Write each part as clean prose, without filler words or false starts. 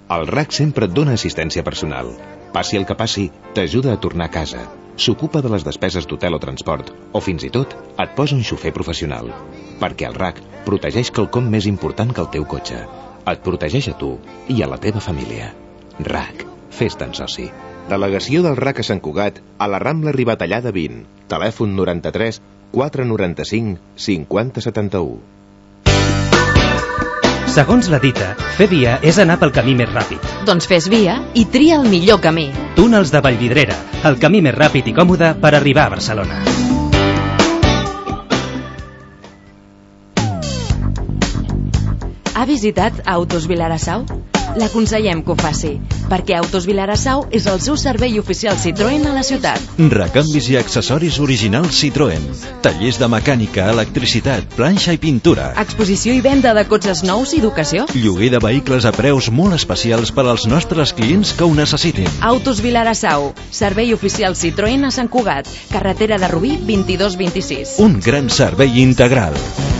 El RAC sempre et dona assistència personal. Passi el que passi, t'ajuda a tornar a casa. S'ocupa de les despeses d'hotel o transport, o fins i tot et posa un xofer professional. Perquè el RAC protegeix quelcom més important que el teu cotxe. Et protegeix a tu i a la teva família. RAC, fes-te'n soci. Delegació del RAC a Sant Cugat, a la Rambla Ribatallada 20. Telèfon 93 495 5071. Segons la dita, fer via és anar pel camí més ràpid. Doncs fes via i tria el millor camí. Túnels de Vallvidrera, el camí més ràpid i còmode per arribar a Barcelona. Ha visitat Autos Vilassau? L'aconsellem que ho faci, perquè Autos Vilassau és el seu servei oficial Citroën a la ciutat. Recanvis i accessoris originals Citroën. Tallers de mecànica, electricitat, planxa i pintura. Exposició i venda de cotxes nous i educació. Lloguer de vehicles a preus molt especials per als nostres clients que ho necessitin. Autos Vilassau, servei oficial Citroën a Sant Cugat, carretera de Rubí 2226. Un gran servei integral.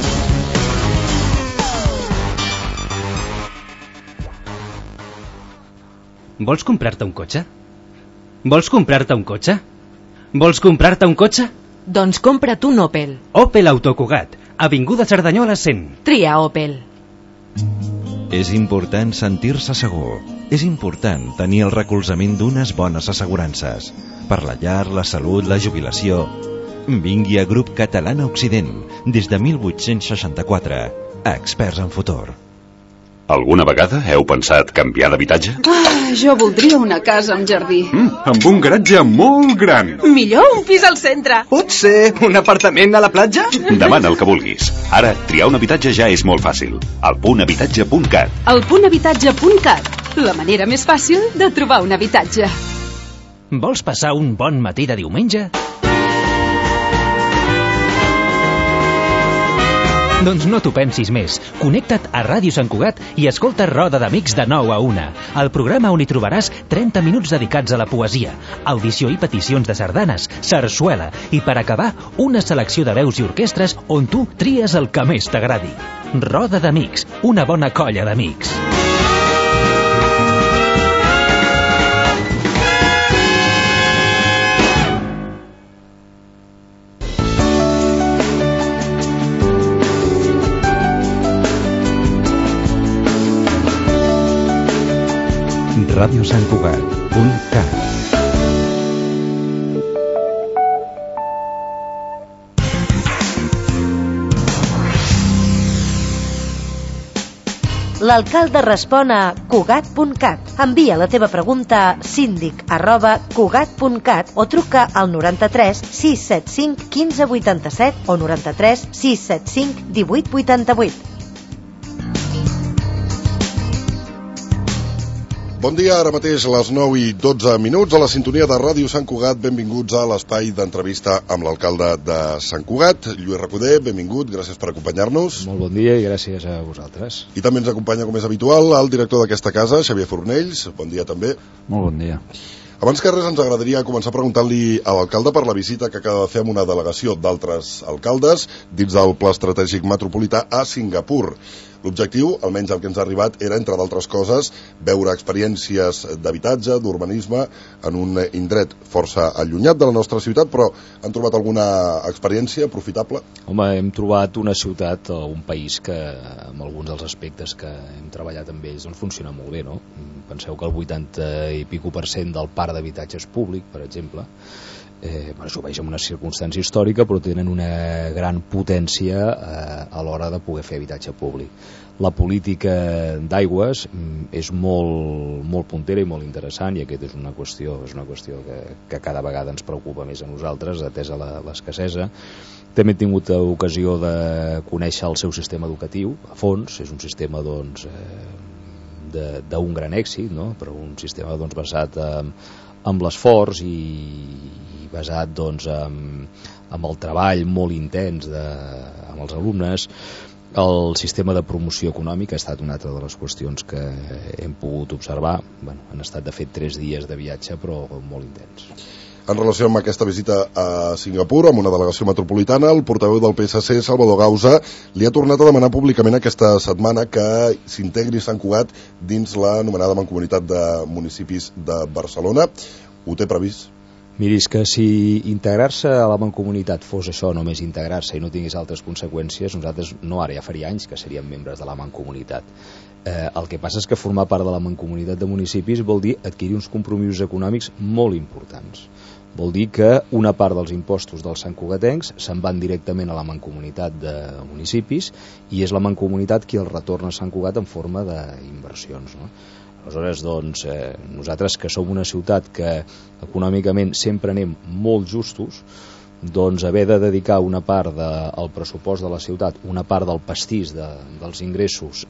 Vols comprar-te un cotxe? Vols comprar-te un cotxe? Vols comprar-te un cotxe? Doncs compra't un Opel. Opel Autocugat, avinguda Cerdanyola 100. Tria Opel. És important sentir-se segur. És important tenir el recolzament d'unes bones assegurances. Per la llar, la salut, la jubilació. Vingui a Grup Catalana Occident, des de 1864. Experts en futur. Alguna vegada heu pensat canviar d'habitatge? Jo voldria una casa amb jardí. Amb un garatge molt gran. Millor un pis al centre. Pot ser un apartament a la platja? Demana el que vulguis. Ara, triar un habitatge ja és molt fàcil. Al punthabitatge.cat. Al punthabitatge.cat. La manera més fàcil de trobar un habitatge. Vols passar un bon matí de diumenge? Doncs no t'ho pensis més. Connecta't a Ràdio Sant Cugat i escolta Roda d'Amics de 9 a 1. El programa on hi trobaràs 30 minuts dedicats a la poesia, audició i peticions de sardanes, sarsuela i, per acabar, una selecció de veus i orquestres on tu tries el que més t'agradi. Roda d'Amics, una bona colla d'amics. radiosantcugat.cat. L'alcalde respon a Cugat.cat. Envia la teva pregunta a síndic@cugat.cat o truca al 93 675 1587 o 93 675 1888. Bon dia, ara mateix a les 9:12 a la sintonia de Ràdio Sant Cugat. Benvinguts a l'espai d'entrevista amb l'alcalde de Sant Cugat, Lluís Recoder. Benvingut, gràcies per acompanyar-nos. Molt bon dia i gràcies a vosaltres. I també ens acompanya, com és habitual, el director d'aquesta casa, Xavier Fornells. Bon dia també. Molt bon dia. Abans que res ens agradaria començar preguntant-li a l'alcalde per la visita que acaba de fer amb una delegació d'altres alcaldes dins del Pla Estratègic Metropolità a Singapur. L'objectiu, almenys el que ens ha arribat, era, entre d'altres coses, veure experiències d'habitatge, d'urbanisme, en un indret força allunyat de la nostra ciutat, però han trobat alguna experiència aprofitable? Home, hem trobat una ciutat o un país que, amb alguns dels aspectes que hem treballat amb ells, doncs funciona molt bé, no? Penseu que el 80 i pico % del parc d'habitatge és públic, per exemple. Això ho veig en una circumstància històrica, però tenen una gran potència a l'hora de poder fer habitatge públic. La política d'aigües és molt puntera i molt interessant, i aquesta és una qüestió que cada vegada ens preocupa més a nosaltres, atesa l'escassesa. També he tingut ocasió de conèixer el seu sistema educatiu a fons. És un sistema d'un gran èxit, no? Però un sistema basat en l'esforç i basat en el treball molt intens amb els alumnes. El sistema de promoció econòmica ha estat una altra de les qüestions que hem pogut observar. Han estat de fet 3 dies de viatge, però molt intens. En relació amb aquesta visita a Singapur, amb una delegació metropolitana, el portaveu del PSC, Salvador Gausa, li ha tornat a demanar públicament aquesta setmana que s'integri Sant Cugat dins l'anomenada Mancomunitat de Municipis de Barcelona. Ho té previst? Miri, és que si integrar-se a la Mancomunitat fos això, només integrar-se i no tingués altres conseqüències, nosaltres no ara, ja faria anys que seríem membres de la Mancomunitat. El que passa és que formar part de la Mancomunitat de Municipis vol dir adquirir uns compromisos econòmics molt importants. Vol dir que una part dels impostos dels santcugatencs se'n van directament a la Mancomunitat de Municipis i és la Mancomunitat qui els retorna a Sant Cugat en forma d'inversions, no? Aleshores, doncs, nosaltres que som una ciutat que econòmicament sempre anem molt justos, doncs haver de dedicar una part del pressupost de la ciutat, una part del pastís dels ingressos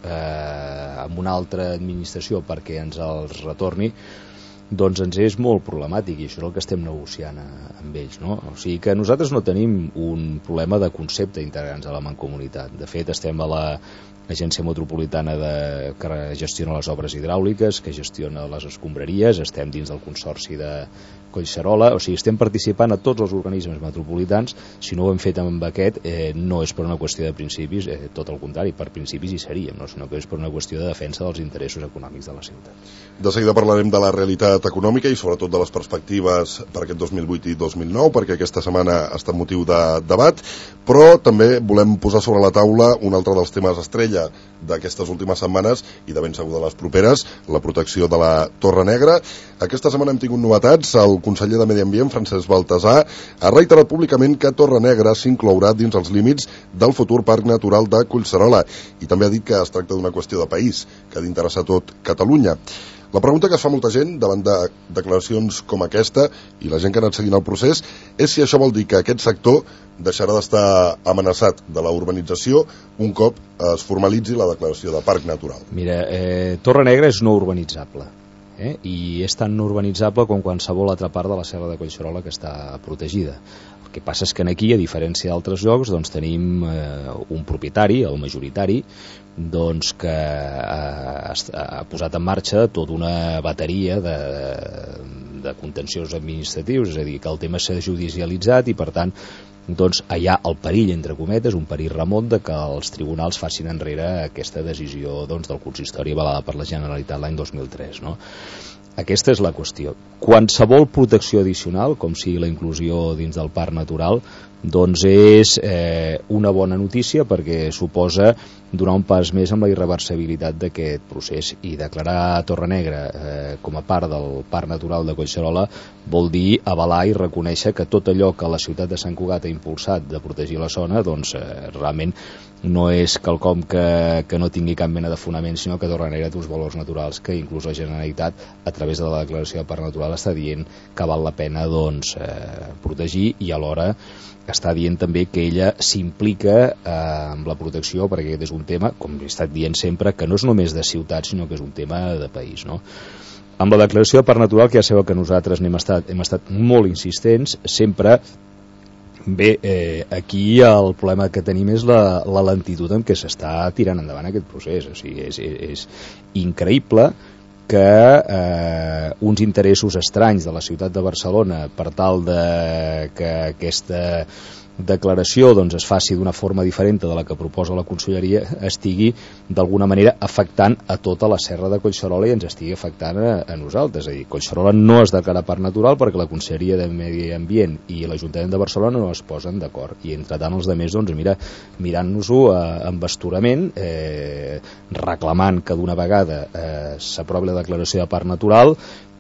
a una altra administració perquè ens els retorni, doncs ens és molt problemàtic i això és el que estem negociant amb ells, no? O sigui que nosaltres no tenim un problema de concepte integrants a la Mancomunitat. De fet, estem a l'Agència Metropolitana que gestiona les obres hidràuliques, que gestiona les escombraries, estem dins del Consorci de Collserola, o sigui, estem participant a tots els organismes metropolitans. Si no ho hem fet amb aquest, no és per una qüestió de principis, tot el contrari, per principis hi seríem, no? Sinó que és per una qüestió de defensa dels interessos econòmics de la ciutat. De seguida parlarem de la realitat econòmica i sobretot de les perspectives per aquest 2008 i 2009, perquè aquesta setmana ha estat motiu de debat, però també volem posar sobre la taula un altre dels temes estrella d'aquestes últimes setmanes i de ben segur de les properes, la protecció de la Torre Negra. Aquesta setmana hem tingut novetats. El conseller de Medi Ambient, Francesc Baltasar, ha reiterat públicament que Torre Negra s'inclourà dins els límits del futur Parc Natural de Collserola i també ha dit que es tracta d'una qüestió de país, que ha d'interessar tot Catalunya. La pregunta que es fa molta gent davant de declaracions com aquesta i la gent que ha anat seguint el procés és si això vol dir que aquest sector deixarà d'estar amenaçat de la urbanització un cop es formalitzi la declaració de Parc Natural. Mira, Torre Negra és no urbanitzable. I és tan no urbanitzable com qualsevol altra part de la Serra de Collserola que està protegida. El que passa és que aquí, a diferència d'altres llocs, doncs tenim un propietari, el majoritari, doncs que ha posat en marxa tota una bateria de contenciós administratius, és a dir, que el tema s'ha judicialitzat i per tant doncs hi ha el perill, entre cometes, un perill remot de que els tribunals facin enrere aquesta decisió doncs, del consistori avalada per la Generalitat l'any 2003, no? Aquesta és la qüestió. Qualsevol protecció addicional, com sigui la inclusió dins del parc natural, doncs és una bona notícia perquè suposa donar un pas més amb la irreversibilitat d'aquest procés i declarar Torre Negra com a part del Parc Natural de Collserola vol dir avalar i reconèixer que tot allò que la ciutat de Sant Cugat ha impulsat de protegir la zona doncs realment no és quelcom que no tingui cap mena de fonament, sinó que Torre Negra té uns valors naturals que inclús la Generalitat a través de la declaració de Parc Natural està dient que val la pena doncs, protegir i alhora està dient també que ella s'implica amb la protecció perquè aquest és un tema, com he estat dient sempre, que no és només de ciutat sinó que és un tema de país, no? Amb la declaració de Parc Natural, que ja sabeu que nosaltres hem estat molt insistents, sempre bé, aquí el problema que tenim és la lentitud amb què s'està tirant endavant aquest procés, o sigui, és increïble que uns interessos estranys de la ciutat de Barcelona per tal de que aquesta declaració doncs, es faci d'una forma diferent de la que proposa la Conselleria estigui d'alguna manera afectant a tota la Serra de Collserola i ens estigui afectant a nosaltres. És a dir, Collserola no es declara parc natural perquè la Conselleria de Medi Ambient i l'Ajuntament de Barcelona no es posen d'acord i entre tant els altres doncs, mirant-nos-ho amb basturament, reclamant que d'una vegada s'aprovi la declaració de parc natural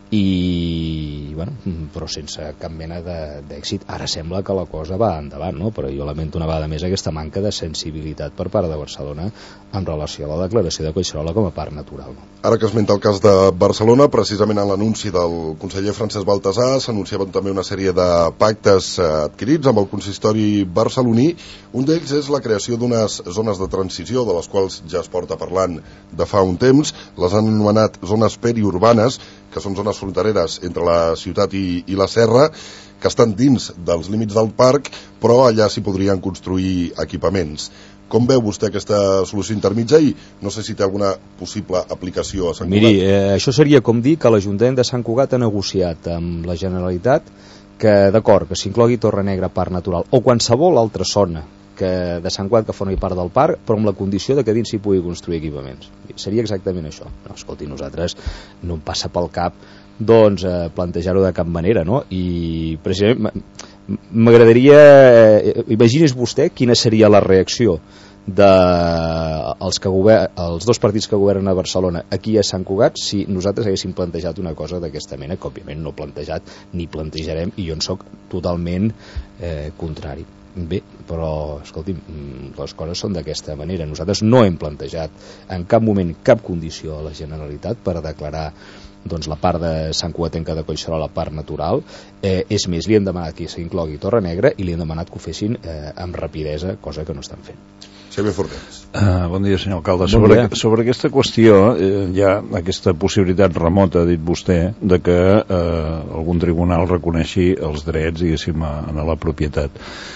i bueno, però sense cap mena d'èxit. Ara sembla que la cosa va endavant, no? Però jo lamento una vegada més aquesta manca de sensibilitat per part de Barcelona en relació a la declaració de Collserola com a parc natural, no? Ara que esmenta el cas de Barcelona, precisament en l'anunci del conseller Francesc Baltasar s'anunciaven també una sèrie de pactes adquirits amb el consistori barceloní. Un d'ells és la creació d'unes zones de transició de les quals ja es porta parlant de fa un temps. Les han anomenat zones periurbanes, que són zones frontereres entre la ciutat i la serra, que estan dins dels límits del parc, però allà s'hi podrien construir equipaments. Com veu vostè aquesta solució intermitja i no sé si té alguna possible aplicació a Sant Cugat? Miri, això seria com dir que l'Ajuntament de Sant Cugat ha negociat amb la Generalitat que d'acord, que s'inclogui Torre Negra, Parc Natural, o qualsevol altra zona de Sant Cugat que formi part del parc, però amb la condició de que dins s'hi pugui construir equipaments. Seria exactament això. No, escolti, nosaltres no em passa pel cap doncs plantejar-ho de cap manera, no? I precisament m'agradaria, imagini's vostè quina seria la reacció dels dos partits que governen a Barcelona aquí a Sant Cugat si nosaltres haguéssim plantejat una cosa d'aquesta mena, que òbviament no plantejat ni plantejarem, i jo en soc totalment contrari. Bé, però escolti'm, les coses són d'aquesta manera. Nosaltres no hem plantejat en cap moment cap condició a la Generalitat per declarar doncs, la part de Sant Cugatenca de Collserola la part natural. És més, li hem demanat que s'inclogui Torre Negra i li hem demanat que ho fessin amb rapidesa, cosa que no estan fent. Xavier Fornells. Bon dia, senyor alcalde. Sobre aquesta qüestió hi ha aquesta possibilitat remota, ha dit vostè, de que algun tribunal reconeixi els drets, diguéssim, a la propietat.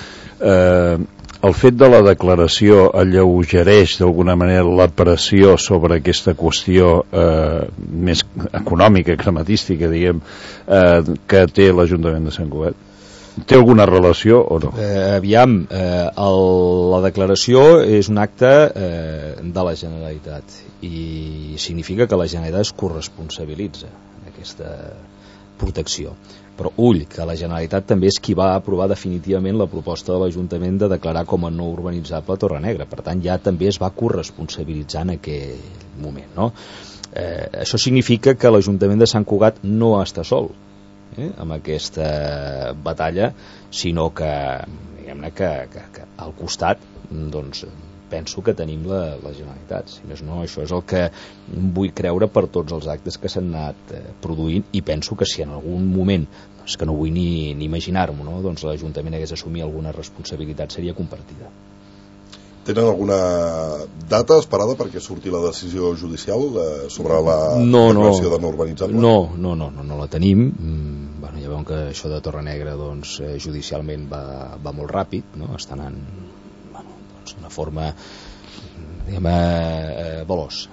El fet de la declaració alleugereix d'alguna manera la pressió sobre aquesta qüestió més econòmica, crematística, diguem, que té l'Ajuntament de Sant Cugat? Té alguna relació o no? Aviam, la declaració és un acte de la Generalitat i significa que la Generalitat es corresponsabilitza d'aquesta protecció. Però ull, que la Generalitat també és qui va aprovar definitivament la proposta de l'Ajuntament de declarar com a no urbanitzable Torre Negra. Per tant, ja també es va corresponsabilitzar en aquell moment, no? Això significa que l'Ajuntament de Sant Cugat no està sol amb aquesta batalla, sinó que, diguem-ne, que al costat, doncs, penso que tenim la Generalitat. Si més no, això és el que vull creure per tots els actes que s'han anat produint, i penso que si en algun moment, doncs que no vull ni imaginar-m'ho, no? Doncs l'Ajuntament hagués d'assumir alguna responsabilitat, seria compartida. Tenen alguna data esperada perquè surti la decisió judicial sobre la declaració de no urbanitzable? No la tenim. Bueno, ja veuen que això de Torre Negra doncs, judicialment va molt ràpid, no? Està anant d'una forma veloç,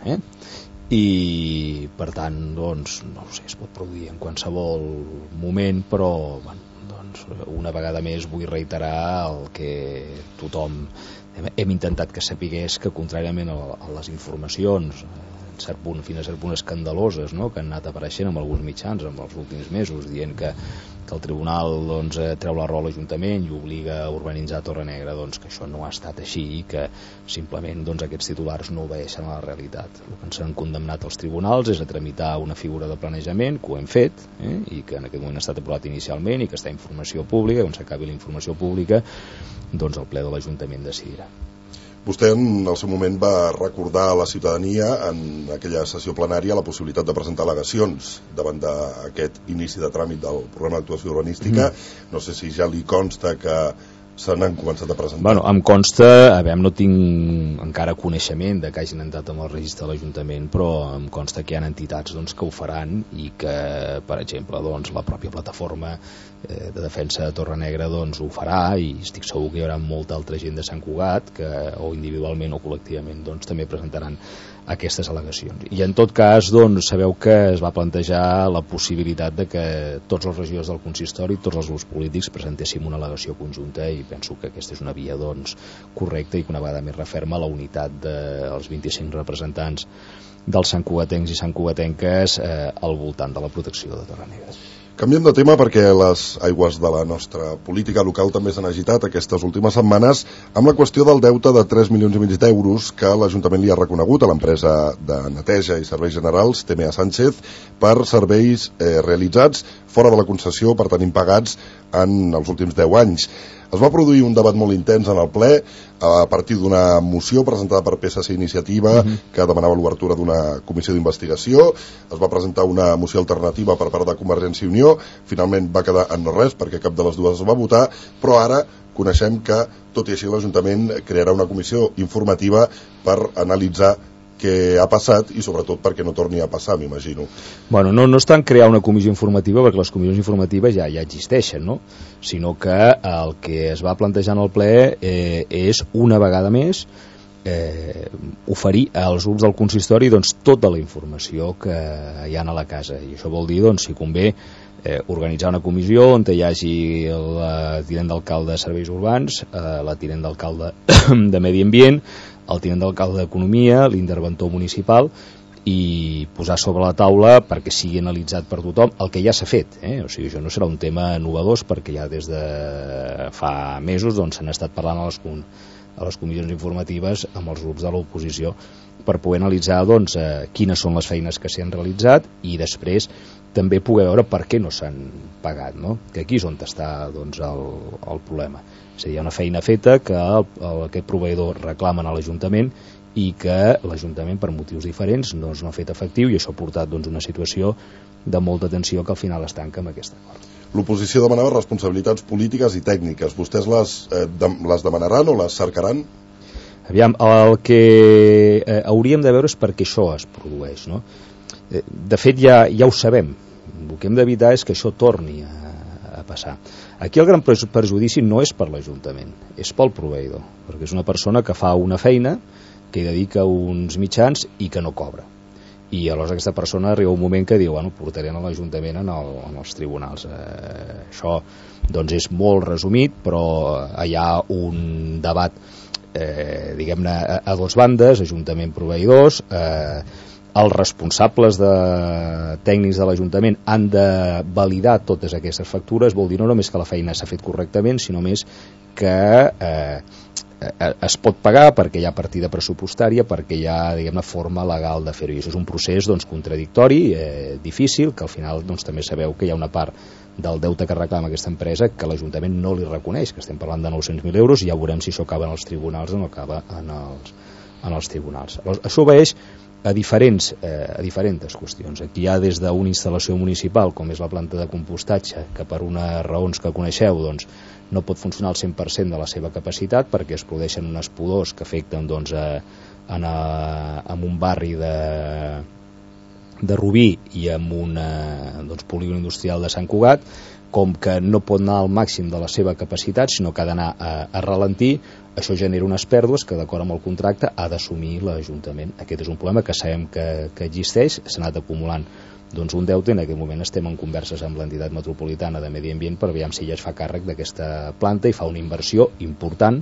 i per tant doncs, no ho sé, es pot produir en qualsevol moment, però doncs, una vegada més vull reiterar el que tothom hem intentat que sapigués, que contràriament a les informacions fins a cert punt escandaloses, no?, que han anat apareixent amb alguns mitjans en els últims mesos, dient que el tribunal doncs, treu la raó a l'Ajuntament i obliga a urbanitzar Torre Negra, doncs que això no ha estat així i que simplement doncs, aquests titulars no obeeixen a la realitat. El que ens han condemnat els tribunals és a tramitar una figura de planejament, que ho hem fet, i que en aquest moment ha estat aprovat inicialment i que està a informació pública, quan s'acabi la informació pública doncs el ple de l'Ajuntament decidirà. Vostè en el seu moment va recordar a la ciutadania en aquella sessió plenària la possibilitat de presentar al·legacions davant d'aquest inici de tràmit del programa d'actuació urbanística. No sé si ja li consta que se n'han començat a presentar. Bueno, em consta, no tinc encara coneixement de que hagin entrat amb el registre de l'Ajuntament, però em consta que hi ha entitats doncs, que ho faran i que, per exemple, doncs, la pròpia plataforma de defensa de Torre Negra doncs, ho farà, i estic segur que hi haurà molta altra gent de Sant Cugat que o individualment o col·lectivament doncs, també presentaran aquestes al·legacions. I en tot cas doncs, sabeu que es va plantejar la possibilitat de que tots els regidors del consistori, tots els grups polítics presentéssim una al·legació conjunta, i penso que aquesta és una via doncs, correcta i que una vegada més referma la unitat dels 25 representants dels santcugatencs i santcugatenques al voltant de la protecció de Torre Negra. Canviem de tema perquè les aigües de la nostra política local també s'han agitat aquestes últimes setmanes amb la qüestió del deute de 3,5 milions d'euros que l'Ajuntament li ha reconegut a l'empresa de neteja i serveis generals TMA Sánchez per serveis realitzats fora de la concessió, per tant impagats en els últims 10 anys. Es va produir un debat molt intens en el ple a partir d'una moció presentada per PSC Iniciativa que demanava l'obertura d'una comissió d'investigació. Es va presentar una moció alternativa per part de Convergència i Unió. Finalment va quedar en no res perquè cap de les dues es va votar, però ara coneixem que, tot i així, l'Ajuntament crearà una comissió informativa per analitzar què ha passat i sobretot perquè no torni a passar, m'imagino. Bueno, no és tant crear una comissió informativa, perquè les comissions informatives ja existeixen, no? Sinó que el que es va plantejar en el ple és una vegada més oferir als grups del consistori doncs, tota la informació que hi ha a la casa, i això vol dir, doncs, si convé, organitzar una comissió on hi hagi la tinent d'alcalde de Serveis Urbans, la tinent d'alcalde de Medi Ambient, el tinent d'alcalde d'Economia, l'interventor municipal, i posar sobre la taula perquè sigui analitzat per tothom el que ja s'ha fet, o sigui, això no serà un tema innovador, perquè ja des de fa mesos s'han estat parlant a les comissions informatives amb els grups de l'oposició per poder analitzar quines són les feines que s'han realitzat i després també poder veure per què no s'han pagat, no? Que aquí és on està el problema. És a dir, hi ha una feina feta que aquest proveïdor reclamen a l'Ajuntament i que l'Ajuntament per motius diferents no ha fet efectiu, i això ha portat una situació de molta tensió que al final es tanca amb aquest acord. L'oposició demanava responsabilitats polítiques i tècniques. Vostès les demanaran o les cercaran? Aviam, el que hauríem de veure és per què això es produeix, no? De fet ja ho sabem, el que hem d'evitar és que això torni a passar. Aquí el gran perjudici no és per l'Ajuntament, és pel proveïdor, perquè és una persona que fa una feina, que hi dedica uns mitjans i que no cobra. I aleshores aquesta persona arriba un moment que diu, bueno, portarem a l'Ajuntament en els tribunals. Això és molt resumit, però hi ha un debat diguem-ne a dues bandes, Ajuntament, proveïdors, els responsables tècnics de l'Ajuntament han de validar totes aquestes factures, vol dir no només que la feina s'ha fet correctament, sinó més que es pot pagar perquè hi ha partida pressupostària, perquè hi ha, diguem-ne, forma legal de fer-ho, i això és un procés contradictori, difícil, que al final també sabeu que hi ha una part del deute que reclama aquesta empresa que l'Ajuntament no li reconeix, que estem parlant de 900.000 euros, i ja veurem si això acaba en els tribunals o no acaba en els tribunals. Això obeeix a diferents qüestions. Aquí hi ha des d'una instal·lació municipal, com és la planta de compostatge, que per unes raons que coneixeu no pot funcionar al 100% de la seva capacitat perquè es produeixen unes pudors que afecten en un barri de Rubí i en un polígon industrial de Sant Cugat. Com que no pot anar al màxim de la seva capacitat, sinó que ha d'anar a ralentir, això genera unes pèrdues que, d'acord amb el contracte, ha d'assumir l'Ajuntament. Aquest és un problema que sabem que existeix, s'ha anat acumulant un deute, i en aquest moment estem en converses amb l'entitat metropolitana de Medi Ambient per veure si ja es fa càrrec d'aquesta planta i fa una inversió important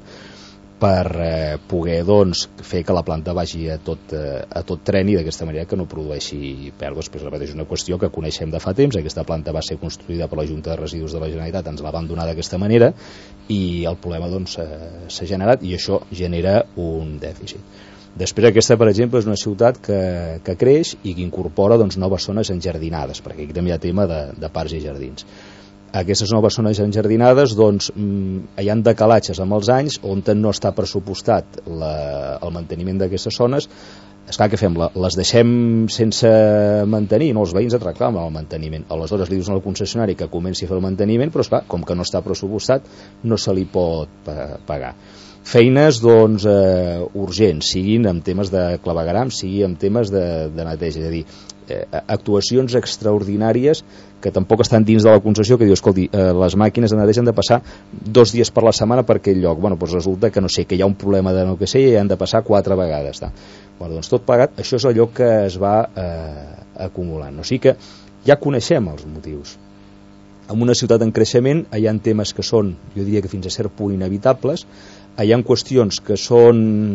per poder fer que la planta vagi a tot tren i d'aquesta manera que no produeixi pèrdues. Però és una qüestió que coneixem de fa temps. Aquesta planta va ser construïda per la Junta de Residus de la Generalitat, ens la van donar d'aquesta manera i el problema s'ha generat i això genera un dèficit. Després aquesta, per exemple, és una ciutat que creix i que incorpora noves zones enjardinades, perquè aquí també hi ha tema de parcs i jardins. Aquestes noves zones enjardinades hi ha decalatges amb els anys on no està pressupostat el manteniment d'aquestes zones. Esclar, què fem? Les deixem sense mantenir, no? Els veïns et reclamen el manteniment, aleshores li dius al concessionari que comenci a fer el manteniment, però esclar, com que no està pressupostat no se li pot pagar. Feines urgents, siguin amb temes de clavegueram, sigui amb temes de neteja, és a dir, actuacions extraordinàries que tampoc estan dins de la concessió, que diu, escolti, les màquines de neteja han de passar 2 dies per la setmana per aquell lloc. Bueno, doncs resulta que no sé, que hi ha un problema de no que sé i han de passar 4 vegades. Bueno, doncs tot plegat, això és allò que es va acumulant. O sigui que ja coneixem els motius. En una ciutat en creixement hi ha temes que són, jo diria que fins a cert punt inevitables, hi ha qüestions que són,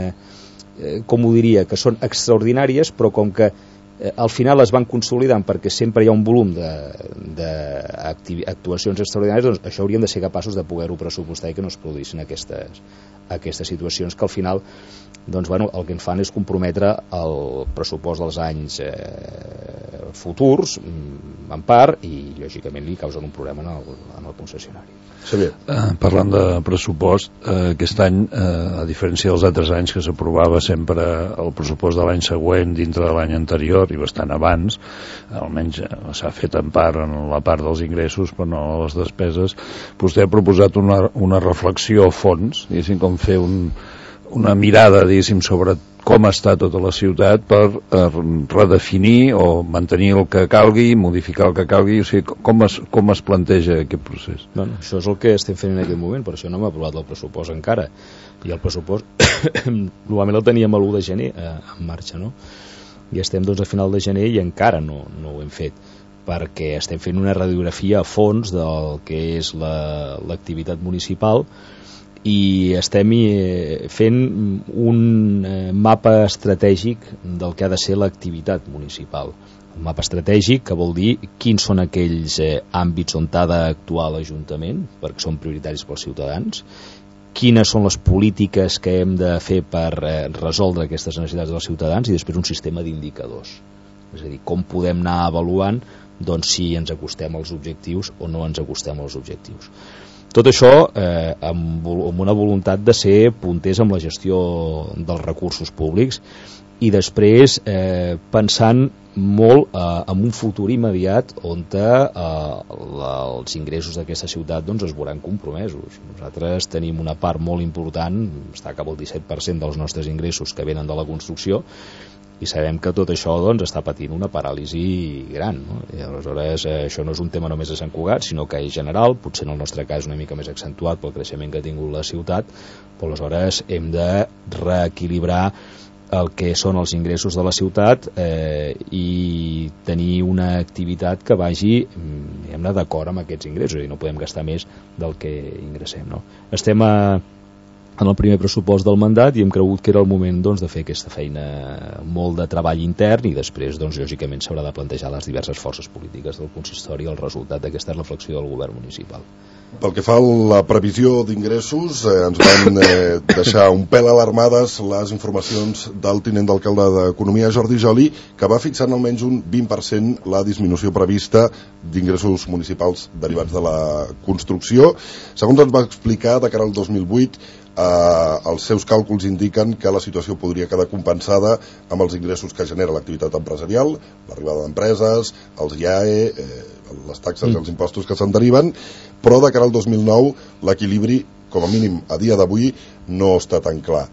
com ho diria, que són extraordinàries, però com que al final es van consolidant perquè sempre hi ha un volum d'actuacions extraordinàries, doncs això hauríem de ser capaços de poder-ho pressupostar i que no es produïssin aquestes situacions que al final el que en fan és comprometre el pressupost dels anys futurs en part i lògicament li causen un problema en el concessionari. Parlant de pressupost, aquest any, a diferència dels altres anys que s'aprovava sempre el pressupost de l'any següent dintre de l'any anterior i bastant abans, almenys s'ha fet en part en la part dels ingressos però no les despeses, vostè ha proposat una reflexió a fons, diguéssim, com fer una mirada, diguéssim, sobre com està tota la ciutat per redefinir o mantenir el que calgui, modificar el que calgui, o sigui, com es planteja aquest procés? Bueno, això és el que estem fent en aquest moment, per això no hem aprovat el pressupost encara, i el pressupost normalment el teníem l'1 de gener en marxa, no? I estem a final de gener i encara no ho hem fet. perquè estem fent una radiografia a fons del que és l'activitat municipal i estem fent un mapa estratègic del que ha de ser l'activitat municipal. Un mapa estratègic que vol dir quins són aquells àmbits on ha d'actuar l'Ajuntament, perquè són prioritaris pels ciutadans, quines són les polítiques que hem de fer per resoldre aquestes necessitats dels ciutadans i després un sistema d'indicadors. És a dir, com podem anar avaluant si ens acostem als objectius o no ens acostem als objectius. Tot això amb una voluntat de ser punters amb la gestió dels recursos públics i després pensant molt en un futur immediat on els ingressos d'aquesta ciutat es veuran compromesos. Nosaltres tenim una part molt important, està cap al 17% dels nostres ingressos que venen de la construcció, i sabem que tot això està patint una paràlisi gran, no? I aleshores això no és un tema només de Sant Cugat, sinó que és general, potser en el nostre cas una mica més accentuat pel creixement que ha tingut la ciutat, però aleshores hem de reequilibrar el que són els ingressos de la ciutat i tenir una activitat que vagi d'acord amb aquests ingressos, i no podem gastar més del que ingressem, no? Estem en el primer pressupost del mandat i hem cregut que era el moment de fer aquesta feina, molt de treball intern, i després lògicament s'haurà de plantejar les diverses forces polítiques del consistori el resultat d'aquesta reflexió del govern municipal. Pel que fa a la previsió d'ingressos, ens van deixar un pèl alarmades les informacions del tinent d'alcalde d'Economia, Jordi Joli, que va fixar en almenys un 20% la disminució prevista d'ingressos municipals derivats de la construcció. Segons ens va explicar, de cara al 2008, els seus càlculs indiquen que la situació podria quedar compensada amb els ingressos que genera l'activitat empresarial, l'arribada d'empreses, els IAE, les taxes i els impostos que se'n deriven, però de cara al 2009 l'equilibri, com a mínim a dia d'avui, no està tan clar.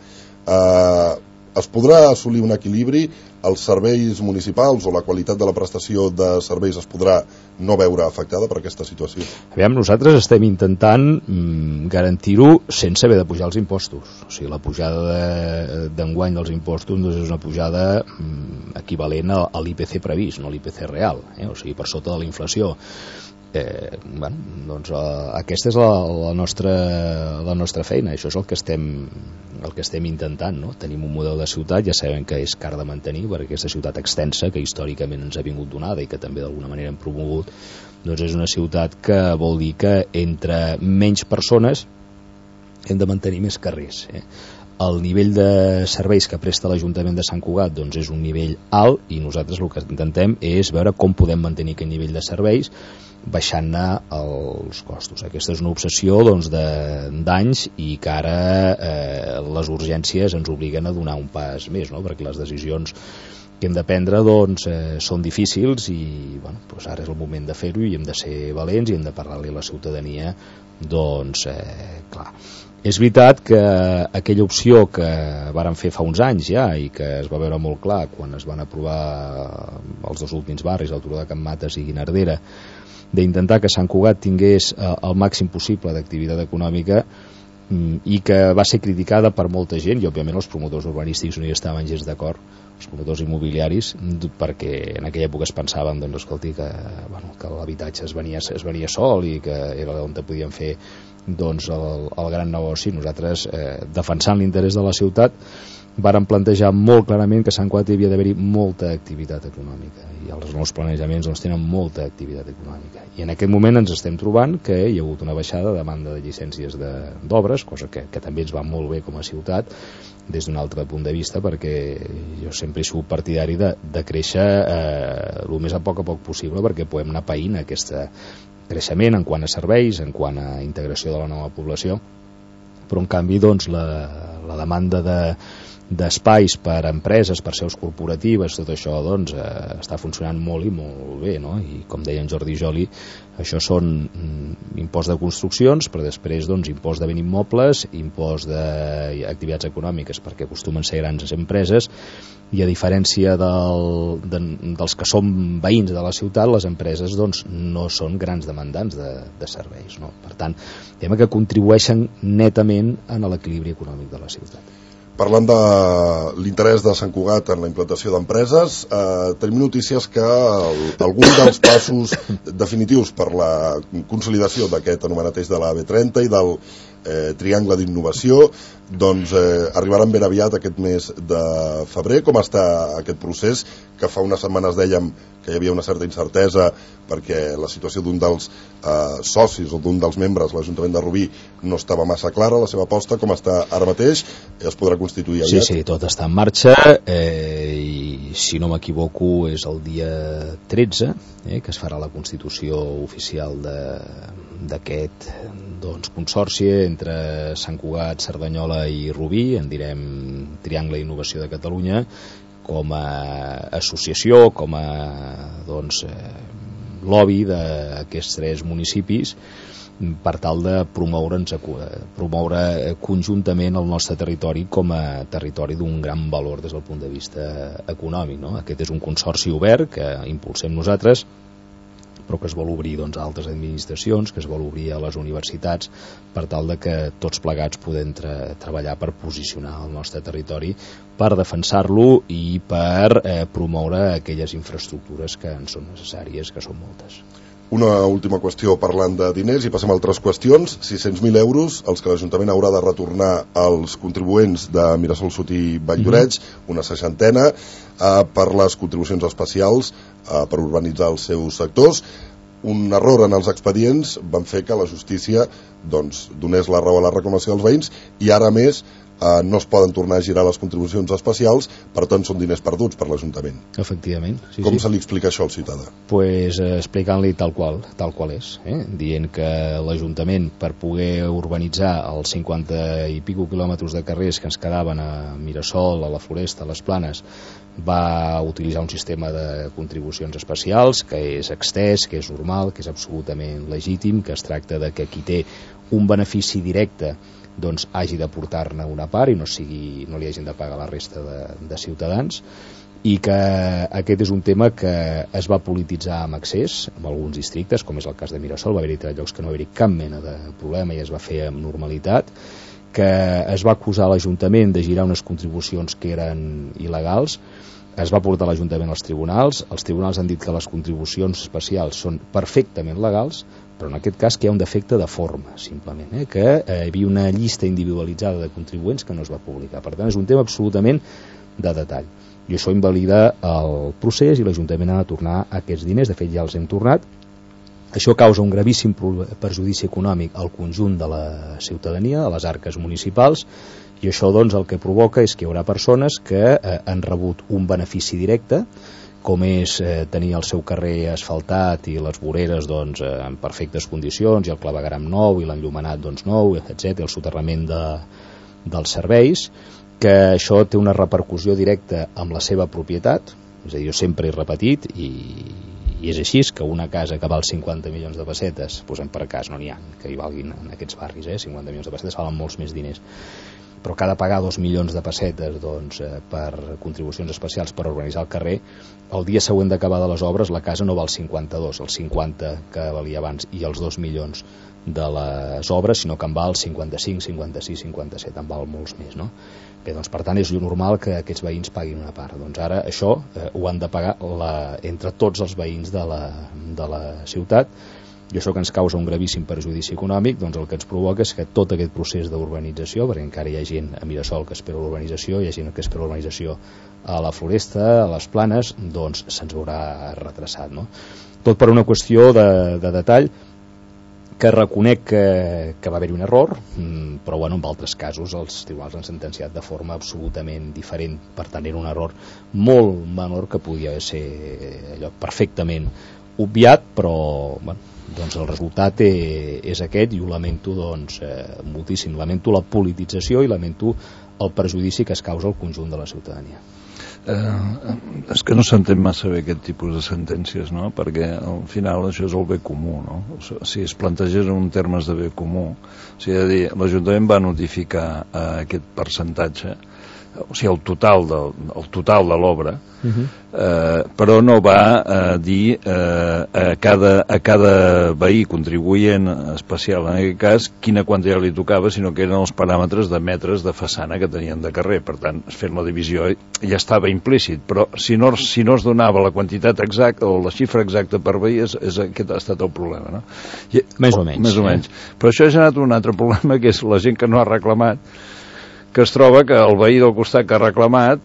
Es podrà assolir un equilibri? Els serveis municipals o la qualitat de la prestació de serveis es podrà no veure afectada per aquesta situació? Aviam, nosaltres estem intentant garantir-ho sense haver de pujar els impostos. O sigui, la pujada d'enguany dels impostos és una pujada equivalent a l'IPC previst, no a l'IPC real, o sigui, per sota de la inflació. Aquesta és la nostra feina, això és el que estem intentant, no? Tenim un model de ciutat, ja sabem que és car de mantenir, perquè aquesta ciutat extensa que històricament ens ha vingut donada i que també d'alguna manera hem promogut, és una ciutat que vol dir que entre menys persones hem de mantenir més carrers. El nivell de serveis que presta l'Ajuntament de Sant Cugat és un nivell alt, i nosaltres el que intentem és veure com podem mantenir aquest nivell de serveis baixant-ne els costos. Aquesta és una obsessió d'anys i que ara les urgències ens obliguen a donar un pas més, no? Perquè les decisions que hem de prendre són difícils i ara és el moment de fer-ho i hem de ser valents i hem de parlar-li a la ciutadania. Clar, és veritat que aquella opció que vàrem fer fa uns anys ja i que es va veure molt clar quan es van aprovar els dos últims barris, el Turó de Can Mates i Guinardera, d'intentar que Sant Cugat tingués el màxim possible d'activitat econòmica i que va ser criticada per molta gent, i òbviament els promotors urbanístics no hi estaven gens d'acord, els promotors immobiliaris, perquè en aquella època es pensaven que l'habitatge es venia sol i que era on podien fer el gran negoci. Nosaltres, defensant l'interès de la ciutat, vàrem plantejar molt clarament que a Sant Cugat hi havia d'haver-hi molta activitat econòmica, i els nous planejaments tenen molta activitat econòmica, i en aquest moment ens estem trobant que hi ha hagut una baixada de demanda de llicències d'obres, cosa que també ens va molt bé com a ciutat des d'un altre punt de vista, perquè jo sempre he sigut partidari de créixer el més a poc possible, perquè podem anar païnt aquest creixement en quant a serveis, en quant a integració de la nova població, però en canvi la demanda d'espais per a empreses, per seus corporatives, tot això està funcionant molt i molt bé, no? I com deia en Jordi Joli, això són impost de construccions, però després impost de béns immobles, impost d'activitats econòmiques, perquè acostumen a ser grans empreses, i a diferència dels que som veïns de la ciutat, les empreses no són grans demandants de serveis, no? Per tant, que contribueixen netament a l'equilibri econòmic de la ciutat. Parlant de l'interès de Sant Cugat en la implantació d'empreses, tenim notícies que alguns dels passos definitius per la consolidació d'aquest anomenat eix de la B30 i del triangle d'innovació doncs arribaran ben aviat aquest mes de febrer. Com està aquest procés? Que fa unes setmanes dèiem que hi havia una certa incertesa perquè la situació d'un dels socis o d'un dels membres, l'Ajuntament de Rubí, no estava massa clara, la seva aposta. Com està ara mateix? Es podrà constituir aviat? Sí, tot està en marxa i si no m'equivoco és el dia 13 que es farà la constitució oficial d'aquest consorci entre Sant Cugat, Cerdanyola i Rubí, en direm Triangle d'Innovació de Catalunya, com a associació, com a lobby d'aquests 3 municipis per tal de promoure conjuntament el nostre territori com a territori d'un gran valor des del punt de vista econòmic, no? Aquest és un consorci obert que impulsem nosaltres, però que es vol obrir a altres administracions, que es vol obrir a les universitats, per tal de que tots plegats podem treballar per posicionar el nostre territori, per defensar-lo i per promoure aquelles infraestructures que ens són necessàries, que són moltes. Una última qüestió parlant de diners i passem a altres qüestions. 600.000 euros, els que l'Ajuntament haurà de retornar als contribuents de Mirasol Sud i Valldoreix, una 60ena, per les contribucions especials per urbanitzar els seus sectors. Un error en els expedients van fer que la justícia donés la raó a la reclamació dels veïns i ara més no es poden tornar a girar les contribucions especials, per tant són diners perduts per l'Ajuntament. Efectivament. Sí, Com se li explica això al ciutadà? Pues explicant-li tal qual és, dient que l'Ajuntament, per poder urbanitzar els 50 i pico quilòmetres de carrers que ens quedaven a Mirasol, a la Floresta, a les Planes, va utilitzar un sistema de contribucions especials que és extès, que és normal, que és absolutament legítim, que es tracta de que qui té un benefici directe hagi de portar-ne una part i no li hagin de pagar la resta de ciutadans, i que aquest és un tema que es va polititzar amb excés en alguns districtes, com és el cas de Mirasol. Va haver-hi llocs que no va haver-hi cap mena de problema i es va fer amb normalitat, que es va acusar l'Ajuntament de girar unes contribucions que eren il·legals. Es va portar l'Ajuntament als tribunals. Els tribunals han dit que les contribucions especials són perfectament legals, però en aquest cas que hi ha un defecte de forma, simplement, que hi havia una llista individualitzada de contribuents que no es va publicar. Per tant, és un tema absolutament de detall. I això invalida el procés i l'Ajuntament ha de tornar aquests diners. De fet, ja els hem tornat. Això causa un gravíssim perjudici econòmic al conjunt de la ciutadania, a les arques municipals, i això el que provoca és que hi haurà persones que han rebut un benefici directe, com és tenir el seu carrer asfaltat i les voreres en perfectes condicions, i el clavegueram nou i l'enllumenat nou, etc., el soterrament dels serveis, que això té una repercussió directa amb la seva propietat. És a dir, jo sempre he repetit, i és així, que una casa que val 50 milions de pessetes, posem per cas, no n'hi ha que hi valguin en aquests barris, 50 milions de pessetes valen molts més diners, però que ha de pagar 2 milions de pessetes per contribucions especials per urbanitzar el carrer, el dia següent d'acabar de les obres la casa no val 52, els 50 que valia abans i els 2 milions de les obres, sinó que en val 55, 56, 57, en val molts més, no? Bé, per tant és normal que aquests veïns paguin una part. Ara això ho han de pagar entre tots els veïns de la ciutat, i això que ens causa un gravíssim perjudici econòmic, el que ens provoca és que tot aquest procés d'urbanització, perquè encara hi ha gent a Mirasol que espera l'urbanització, hi ha gent que espera l'urbanització a la Floresta, a les Planes, se'ns veurà retrasat, no? Tot per una qüestió de detall, que reconec que va haver-hi un error, però en altres casos els tribunals han sentenciat de forma absolutament diferent. Per tant, era un error molt menor que podia ser allò perfectament obviat, però el resultat és aquest, i ho lamento moltíssim. Lamento la politització i lamento el perjudici que es causa al conjunt de la ciutadania. És que no s'entén massa bé aquest tipus de sentències, no? Perquè al final això és el bé comú, no? Si es planteges en termes de bé comú, l'Ajuntament va notificar aquest percentatge o sigui, el total de l'obra, però no va dir a cada veí contribuent especial, en aquest cas, quina quantitat li tocava, sinó que eren els paràmetres de metres de façana que tenien de carrer. Per tant, fent la divisió ja estava implícit, però si no es donava la quantitat exacta o la xifra exacta per veí, aquest ha estat el problema, no? Més o menys. Però això ha generat un altre problema, que és la gent que no ha reclamat, que es troba que el veí del costat que ha reclamat,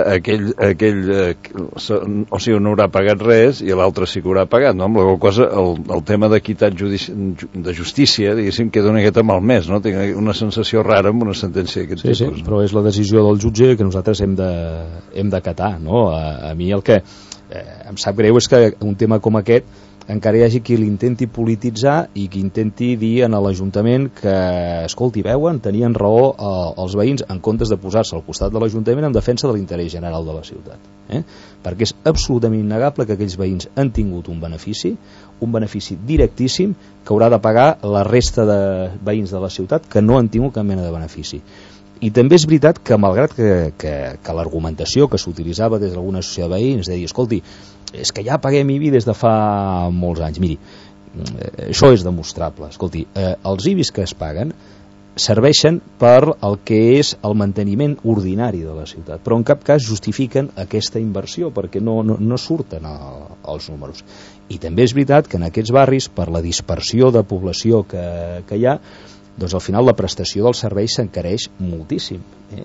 o sigui, no haurà pagat res i l'altre sí que haurà pagat, no? Amb la qual cosa el tema d'equitat de justícia, diguéssim, queda una miqueta malmès, no? Tinc una sensació rara amb una sentència d'aquest tipus. Sí, però és la decisió del jutge que nosaltres hem d'acatar, no? A mi el que em sap greu és que un tema com aquest encara hi hagi qui l'intenti polititzar i qui intenti dir a l'Ajuntament que, escolti, veuen, tenien raó els veïns en comptes de posar-se al costat de l'Ajuntament en defensa de l'interès general de la ciutat. Perquè és absolutament innegable que aquells veïns han tingut un benefici directíssim que haurà de pagar la resta de veïns de la ciutat que no han tingut cap mena de benefici. I també és veritat que, malgrat que l'argumentació que s'utilitzava des d'alguna associació de veïns de dir, escolti, és que ja paguem IBI des de fa molts anys. Miri, això és demostrable. Escolti, els IBIs que es paguen serveixen per el que és el manteniment ordinari de la ciutat, però en cap cas justifiquen aquesta inversió perquè no surten els números. I també és veritat que en aquests barris, per la dispersió de població que hi ha, doncs al final la prestació del servei s'encareix moltíssim,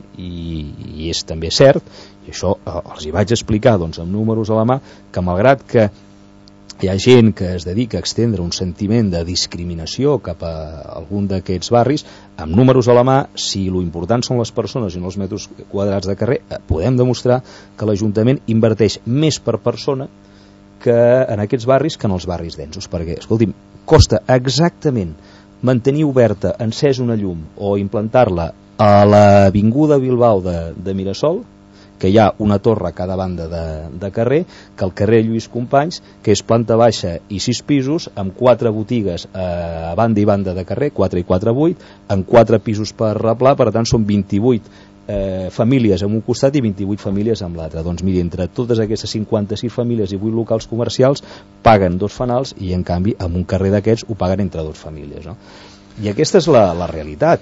i és també cert, i això els hi vaig explicar doncs, amb números a la mà, que malgrat que hi ha gent que es dedica a extendre un sentiment de discriminació cap a algun d'aquests barris, amb números a la mà, si lo important són les persones i no els metres quadrats de carrer, podem demostrar que l'Ajuntament inverteix més per persona que en aquests barris que en els barris densos, perquè, escolti'm, costa exactament mantenir oberta, encès una llum o implantar-la a l'avinguda Bilbao de Mirasol, que hi ha una torre a cada banda de carrer, que el carrer Lluís Companys, que és planta baixa i 6 pisos, amb 4 botigues a banda i banda de carrer, 4 i 4, 8, amb 4 pisos per replà, per tant són 28 famílies en un costat i 28 famílies amb l'altre. Doncs miri, entre totes aquestes 56 famílies i 8 locals comercials paguen 2 fanals i en canvi en un carrer d'aquests ho paguen entre 2 famílies, no? I aquesta és la realitat.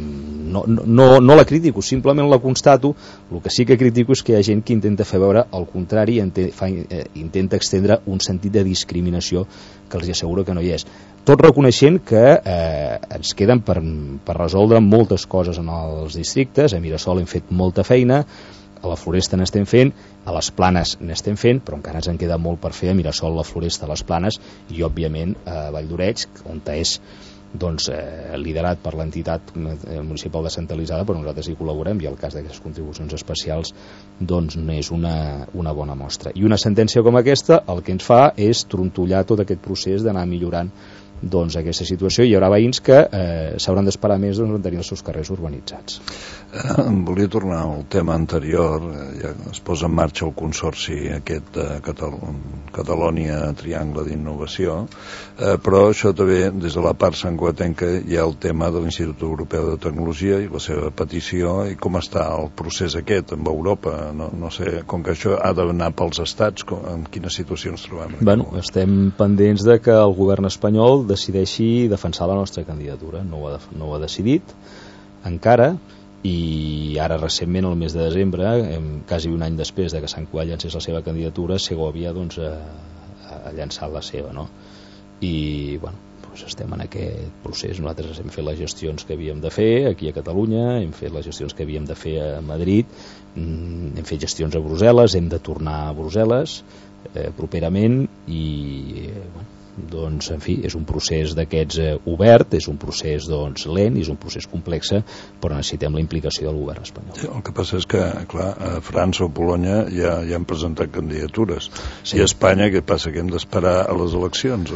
No la critico, simplement la constato. El que sí que critico és que hi ha gent que intenta fer veure el contrari, intenta extendre un sentit de discriminació que els asseguro que no hi és. Tot reconeixent que ens queden per resoldre moltes coses en els districtes. A Mirasol hem fet molta feina, a la Floresta n'estem fent, a les Planes n'estem fent, però encara ens en queda molt per fer a Mirasol, la Floresta, les Planes i òbviament a Valldoreix, on és liderat per l'entitat municipal descentralitzada, però nosaltres hi col·laborem i el cas d'aquestes contribucions especials n'és una bona mostra. I una sentència com aquesta el que ens fa és trontollar tot aquest procés d'anar millorant aquesta situació. Hi haurà veïns que s'hauran d'esperar més en tenir els seus carrers urbanitzats. Volia tornar al tema anterior. Ja es posa en marxa el consorci aquest de Catalònia Triangle d'Innovació, però això també des de la part santcugatenca hi ha el tema de l'Institut Europeu de Tecnologia i la seva petició i com està el procés aquest amb Europa. No sé, com que això ha d'anar pels estats, en quina situació ens trobem? Estem pendents de que el govern espanyol decideixi defensar la nostra candidatura. No ho ha decidit encara, i ara recentment, el mes de desembre, quasi un any després de que Sant Cugat llancés la seva candidatura, Segovia ha llançat la seva, no? I estem en aquest procés. Nosaltres hem fet les gestions que havíem de fer aquí a Catalunya, hem fet les gestions que havíem de fer a Madrid, hem fet gestions a Brussel·les, hem de tornar a Brussel·les properament i en fi, és un procés d'aquests obert, és un procés lent, és un procés complex, però necessitem la implicació del govern espanyol. El que passa és que, clar, a França o Polònia ja han presentat candidatures. I a Espanya què passa? Que hem d'esperar a les eleccions?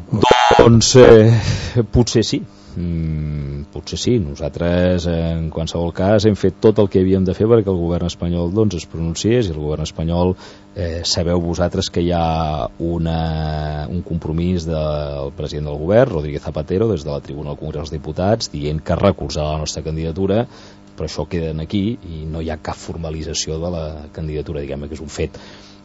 Potser sí. Potser sí. Nosaltres en qualsevol cas hem fet tot el que havíem de fer perquè el govern espanyol es pronunciés, i el govern espanyol sabeu vosaltres que hi ha un compromís del president del govern, Rodríguez Zapatero, des de la tribuna del Congrés dels Diputats, dient que recolzarà la nostra candidatura però això queda aquí i no hi ha cap formalització de la candidatura, diguem-ne que és un fet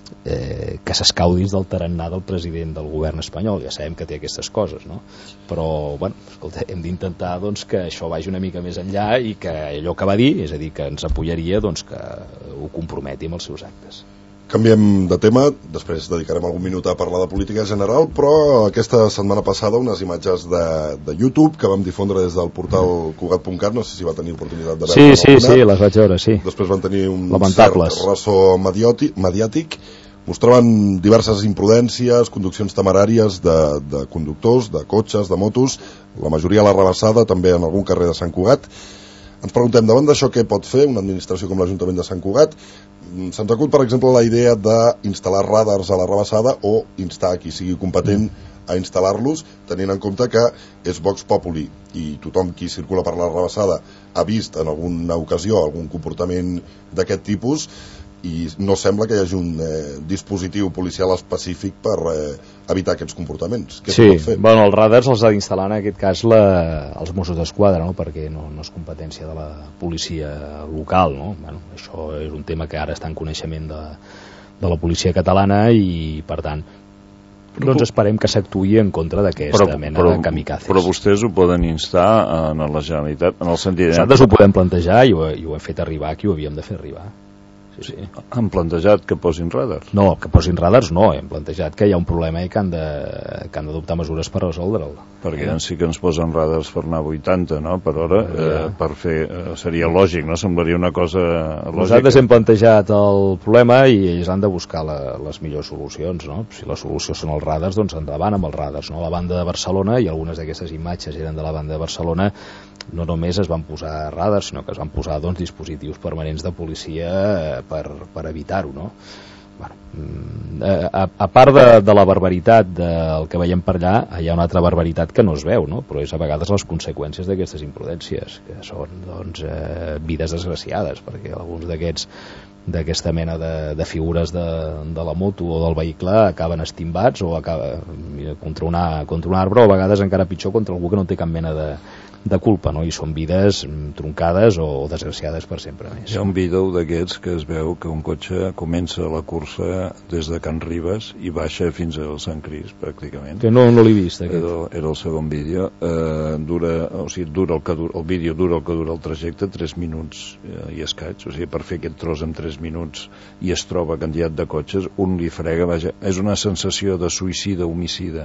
que s'escau dins del tarannà del president del govern espanyol. Ja sabem que té aquestes coses, no? Però, bueno, escolta, hem d'intentar doncs, que això vagi una mica més enllà i que allò que va dir, és a dir, que ens apoyaria, doncs, que ho comprometi amb els seus actes. Canviem de tema, després dedicarem algun minut a parlar de política general, però aquesta setmana passada unes imatges de YouTube que vam difondre des del portal Cugat.cat, no sé si va tenir oportunitat de veure. Sí, les vaig veure, sí. Després van tenir un lamentables cert ressò mediàtic, mostraven diverses imprudències, conduccions temeràries de conductors, de cotxes, de motos, la majoria a la rebassada, també en algun carrer de Sant Cugat. Ens preguntem, davant d'això, què pot fer una administració com l'Ajuntament de Sant Cugat? Se'ns acut, per exemple, la idea d'instal·lar radars a la rebassada o instar a qui sigui competent a instal·lar-los, tenint en compte que és Vox Populi i tothom qui circula per la rebassada ha vist en alguna ocasió algun comportament d'aquest tipus i no sembla que hi hagi un dispositiu policial específic per evitar aquests comportaments. Què es pot fer? Bueno, els radars els ha d'instal·lar en aquest cas els Mossos d'Esquadra, no? Perquè no és competència de la policia local, no? Bueno, això és un tema que ara està en coneixement de la policia catalana i, per tant, doncs esperem que s'actuï en contra d'aquesta mena de kamikazes. Però vostès ho poden instar a la Generalitat, en el sentit... Nosaltres ho podem plantejar i ho hem fet arribar qui ho havíem de fer arribar. Sí. Han plantejat que posin radars? No, que posin radars no, hem plantejat que hi ha un problema i que han d'adoptar mesures per resoldre'l. Perquè sí que ens posen radars per anar a 80, no?, per hora, per fer... seria lògic, no? Semblaria una cosa lògica. Nosaltres hem plantejat el problema i ells han de buscar les millors solucions, no? Si la solució són els radars, doncs endavant amb els radars, no? A la banda de Barcelona, i algunes d'aquestes imatges eren de la banda de Barcelona, no només es van posar radars, sinó que es van posar dispositius permanents de policia per evitar-ho, no? Bueno, a part de la barbaritat del que veiem per allà, hi ha una altra barbaritat que no es veu, no? Però és a vegades les conseqüències d'aquestes imprudències, que són vides desgraciades, perquè alguns d'aquesta mena de figures de la moto o del vehicle acaben estimbats o contra un arbre, o a vegades encara pitjor contra algú que no té cap mena de culpa, no? I són vides troncades o desgraciades per sempre més. Hi ha un vídeo d'aquests que es veu que un cotxe comença la cursa des de Can Ribes i baixa fins al Sant Crist, pràcticament. Que no l'he vist, aquest. Era el segon vídeo. El vídeo dura el que dura el trajecte, 3 minuts i escaig. O sigui, per fer aquest tros en 3 minuts i es troba candidat de cotxes, un li frega, vaja, és una sensació de suïcida, homicida,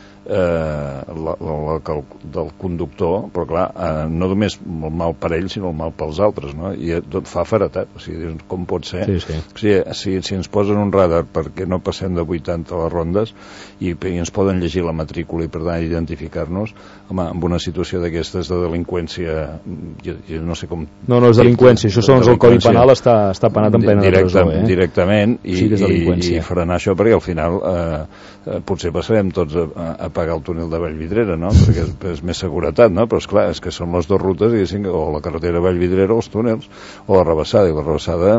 del conductor, però clar, no només el mal per ell sinó el mal pels altres, no? I tot fa feretat, o sigui, com pot ser? Si ens posen un radar perquè no passem de 80 a les rondes i ens poden llegir la matrícula i per tant identificar-nos, home, amb una situació d'aquestes de delinqüència, jo no sé com... No és delinqüència, això segons el Codi Penal està penat en plena presó, directament, i frenar això perquè al final potser passarem tots a pagar el túnel de Vallvidrera, no? Perquè és més seguretat, no? Però esclar, és que són les dues rutes, diguéssim, o la carretera Vallvidrera o els túnels, o la rebassada, i la rebassada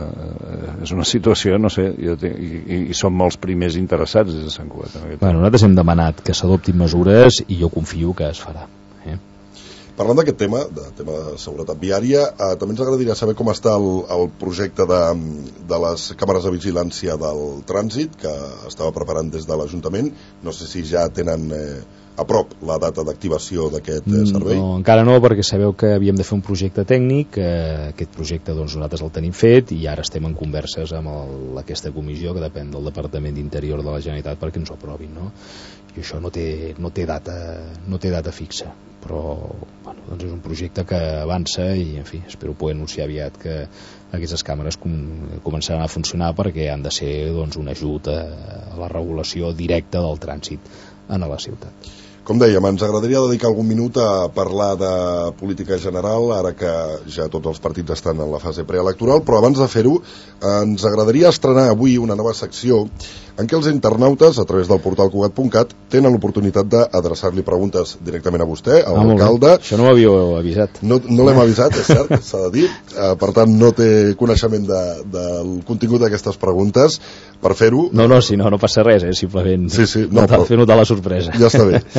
és una situació, no sé, i són molts primers interessats des de Sant Cugat. Nosaltres hem demanat que s'adoptin mesures i jo confio que es farà. Parlant d'aquest tema, de seguretat viària, també ens agradaria saber com està el projecte de les càmeres de vigilància del trànsit que estava preparant des de l'Ajuntament. No sé si ja tenen a prop la data d'activació d'aquest servei. No, encara no, perquè sabeu que havíem de fer un projecte tècnic, aquest projecte nosaltres el tenim fet i ara estem en converses amb aquesta comissió que depèn del Departament d'Interior de la Generalitat perquè ens ho aprovin, no? I això no té data fixa, però és un projecte que avança i en fi, espero poder anunciar aviat que aquestes càmeres començaran a funcionar perquè han de ser un ajut a la regulació directa del trànsit en la ciutat. Com dèiem, ens agradaria dedicar algun minut a parlar de política general, ara que ja tots els partits estan en la fase preelectoral, però abans de fer-ho ens agradaria estrenar avui una nova secció en què els internautes, a través del portal Cugat.cat, tenen l'oportunitat d'adreçar-li preguntes directament a vostè, a l'alcalde. Això no m'havíeu avisat. No l'hem avisat, és cert, s'ha de dir. Per tant, no té coneixement del contingut d'aquestes preguntes. Per fer-ho... No passa res, simplement fer notar la sorpresa. Ja està bé.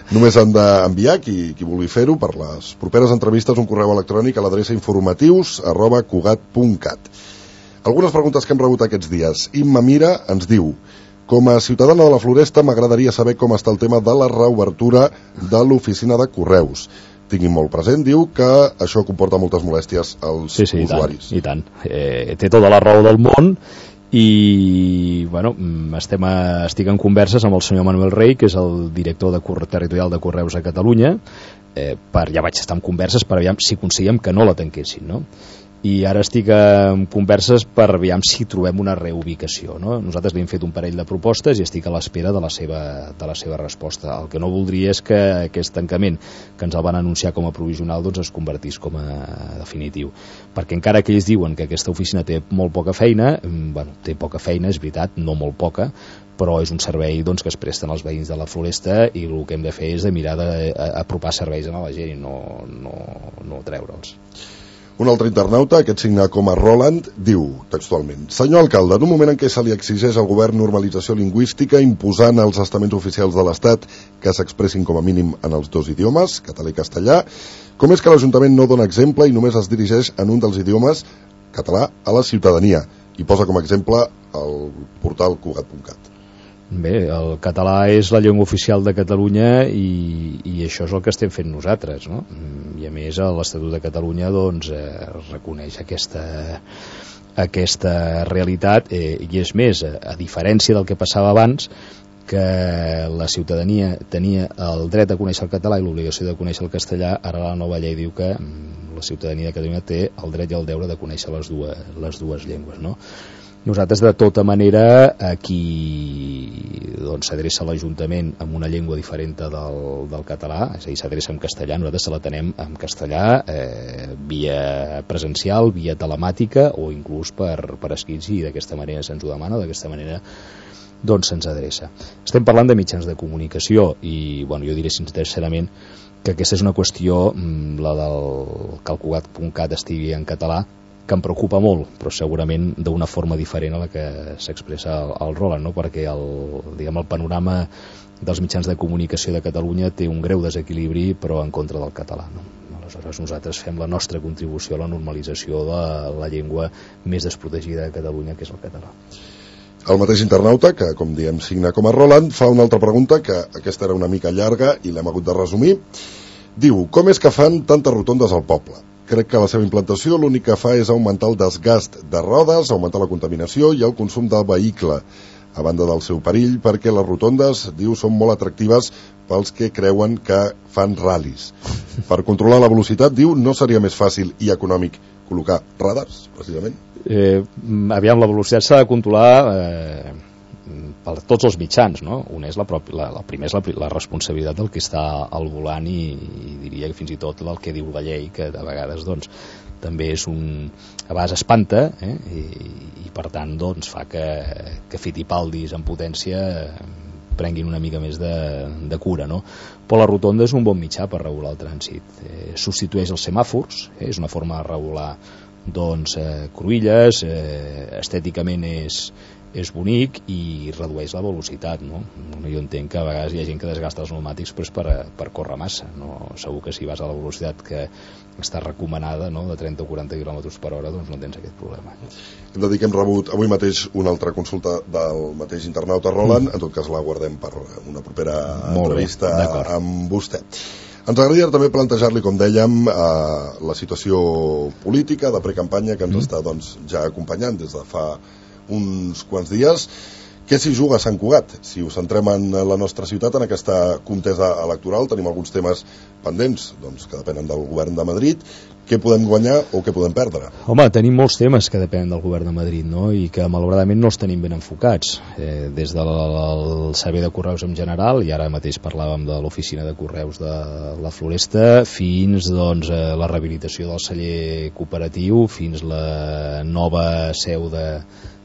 Només han d'enviar, qui vulgui fer-ho, per les properes entrevistes, un correu electrònic a l'adreça informatius@cugat.cat. Algunes preguntes que hem rebut aquests dies. Imma Mira ens diu: com a ciutadana de la Floresta m'agradaria saber com està el tema de la reobertura de l'oficina de correus. Tinguin molt present, diu, que això comporta moltes molèsties als usuaris. I tant. Té tota la raó del món i bueno, estic en converses amb el senyor Manuel Rey, que és el director territorial de Correus a Catalunya. Ja vaig estar en converses per aviam si aconseguíem que no la tanquessin, no? I ara estic en converses per aviam si trobem una reubicació, no? Nosaltres li hem fet un parell de propostes i estic a l'espera de la seva resposta. El que no voldria és que aquest tancament, que ens el van anunciar com a provisional, doncs es convertís com a definitiu, perquè encara que ells diuen que aquesta oficina té molt poca feina, té poca feina, és veritat, no molt poca, però és un servei que es presten als veïns de la Floresta i el que hem de fer és de mirar d'apropar serveis a la gent i no treure'ls. Un altre internauta, aquest signa com a Roland, diu textualment: senyor alcalde, en un moment en què se li exigeix al govern normalització lingüística imposant als estaments oficials de l'Estat que s'expressin com a mínim en els dos idiomes, català i castellà, com és que l'Ajuntament no dona exemple i només es dirigeix en un dels idiomes, català, a la ciutadania? I posa com a exemple el portal Cugat.cat. Bé, el català és la llengua oficial de Catalunya i això és el que estem fent nosaltres, no? I a més l'Estatut de Catalunya reconeix aquesta realitat i és més, a diferència del que passava abans, que la ciutadania tenia el dret a conèixer el català i l'obligació de conèixer el castellà, ara la nova llei diu que la ciutadania de Catalunya té el dret i el deure de conèixer les dues llengües, no? Nosaltres, de tota manera, qui s'adreça a l'Ajuntament amb una llengua diferent del català, és a dir, s'adreça en castellà, nosaltres se la tenem en castellà via presencial, via telemàtica o inclús per escrits, i d'aquesta manera se'ns ho demana, d'aquesta manera se'ns adreça. Estem parlant de mitjans de comunicació i jo diré sincerament que aquesta és una qüestió, la que el Cugat.cat estigui en català, que em preocupa molt, però segurament d'una forma diferent a la que s'expressa el Roland, no? Perquè el panorama dels mitjans de comunicació de Catalunya té un greu desequilibri, però en contra del català, no? Aleshores nosaltres fem la nostra contribució a la normalització de la llengua més desprotegida de Catalunya, que és el català. El mateix internauta, que com diem signa com a Roland, fa una altra pregunta, que aquesta era una mica llarga i l'hem hagut de resumir. Diu: com és que fan tantes rotondes al poble? Crec que la seva implantació l'únic que fa és augmentar el desgast de rodes, augmentar la contaminació i el consum del vehicle, a banda del seu perill, perquè les rotondes, diu, són molt atractives pels que creuen que fan ral·lis. Per controlar la velocitat, diu, no seria més fàcil i econòmic col·locar radars, precisament? Aviam, la velocitat s'ha de controlar per tots els mitjans, no? Un és la primera és la responsabilitat del que està al volant i diria que fins i tot el que diu la llei, que de vegades també és a vegades espanta i per tant fa que fitipaldis en potència prenguin una mica més de cura, no? Però la rotonda és un bon mitjà per regular el trànsit. Substitueix els semàfors, és una forma de regular cruïlles, estèticament és bonic i redueix la velocitat, no? Jo entenc que a vegades hi ha gent que desgasta els pneumàtics per córrer massa, no? Segur que si vas a la velocitat que està recomanada, no? De 30 o 40 km/h, no tens aquest problema. Hem de dir que hem rebut avui mateix una altra consulta del mateix internauta Roland, en tot cas la guardem per una propera entrevista amb vostè. Ens agradaria també plantejar-li, com dèiem, la situació política de precampanya que ens està ja acompanyant des de fa uns quants dies. Què s'hi juga a Sant Cugat? Si us centrem en la nostra ciutat, en aquesta contesa electoral, tenim alguns temes pendents que depenen del govern de Madrid. Què podem guanyar o què podem perdre? Home, tenim molts temes que depenen del govern de Madrid, no? I que malauradament no els tenim ben enfocats. Des del servei de correus en general, i ara mateix parlàvem de l'oficina de correus de la Floresta, fins la rehabilitació del celler cooperatiu, fins la nova seu